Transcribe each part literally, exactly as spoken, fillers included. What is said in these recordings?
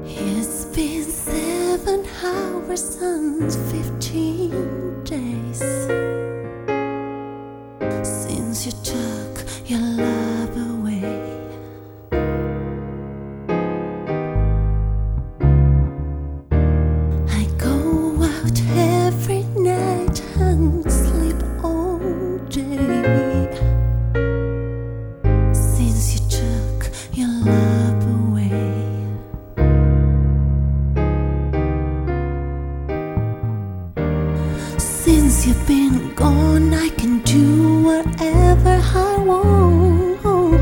It's been seven hours and fifteen days since you took your love away. I go out every night and sleep all day since you took your love away. Since you've been gone, I can do whatever I want.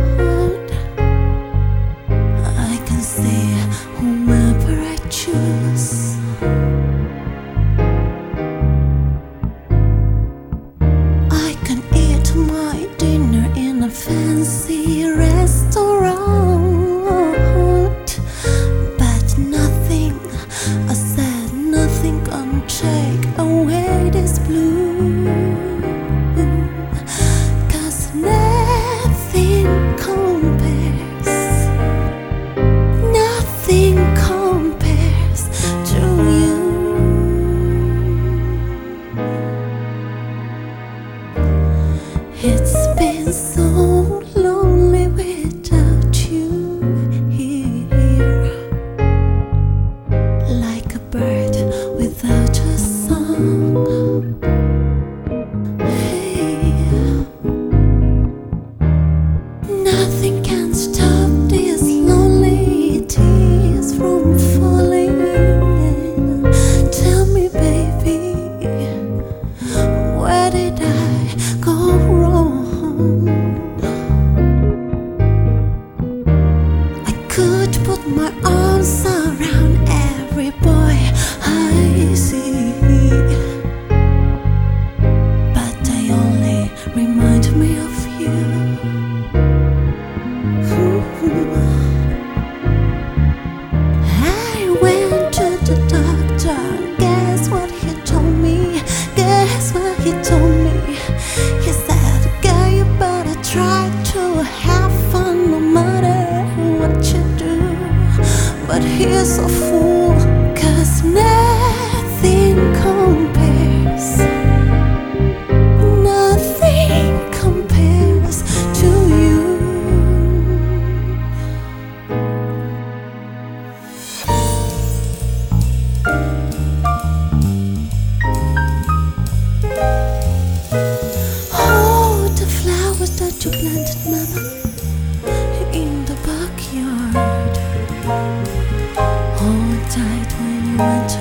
I can see whoever I choose. I can eat my dinner in a fancy restaurant, but nothing, I said nothing can take away this blue. 'Cause nothing compares, nothing compares to you. It's been so lonely without you here, like a bird without a song. Nothing can stop these lonely tears from falling. Tell me, baby, where did I go wrong? I could put my arms around every boy I see, but they only remind me of you. I went to the doctor. Guess what he told me? Guess what he told me? He said, girl, you better try to have fun no matter what you do. But he's a fool, 'cause nothing compares, nothing compares to you. That you planted, mama, in the backyard. Hold tight when you went